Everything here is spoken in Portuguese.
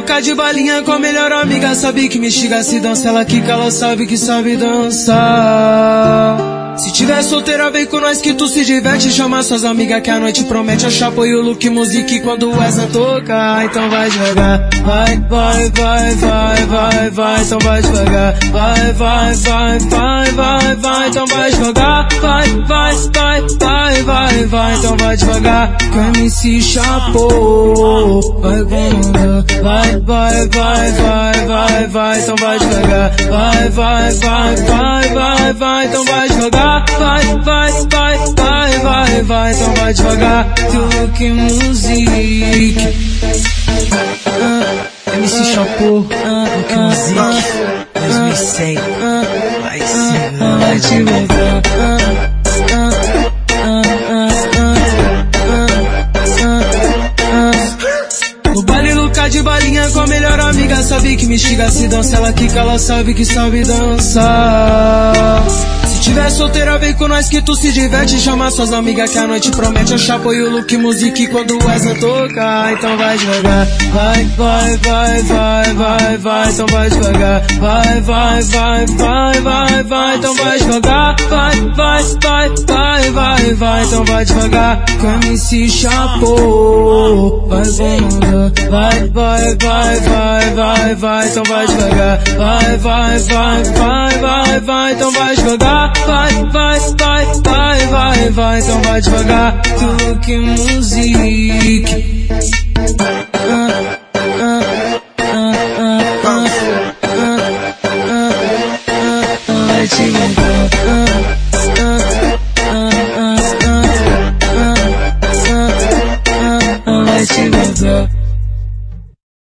louca de balinha com a melhor amiga, sabe que me instiga, se dança ela quica, ela sabe que sabe dançar. Se tiver solteira vem com nós que tu se diverte, chama suas amigas que a noite promete a chapa e o look music quando o Essa tocar. Então vai devagar, vai, vai, vai, vai, vai, vai, então vai devagar, vai, vai, vai, vai, vai, vai, então vai devagar, vai, vai, vai, vai, vai, vai, então vai devagar, que o MC chapou, vai comandar, vai, vai, vai, vai, vai, vai, então vai devagar, vai, vai, vai, vai, vai, vai, então vai devagar, vai, vai, vai, vai, vai, vai, então vai devagar, que music, MC Chapou, que music, 2006, vai sim, vai devagar. No baile louca de balinha com a melhor amiga, sabe que me instiga, se dança ela quica, ela sabe que sabe dançar. Se tiver solteira vem com nós que tu se diverte, chama suas amigas que a noite promete a chapa e o look music quando o Essa tocar. Então vai devagar, vai, vai, vai, vai, vai, vai, então vai devagar, vai, vai, vai, vai, vai, vai, então vai devagar, vai, vai, vai, vai, vai, vai, então vai devagar, que o MC chapou, vai comandar, vai, vai, vai, vai, vai, vai, então vai devagar, vai, vai, vai, vai, vai, vai, então vai devagar, vai, vai, vai, vai, vai, vai, então vai devagar, que music.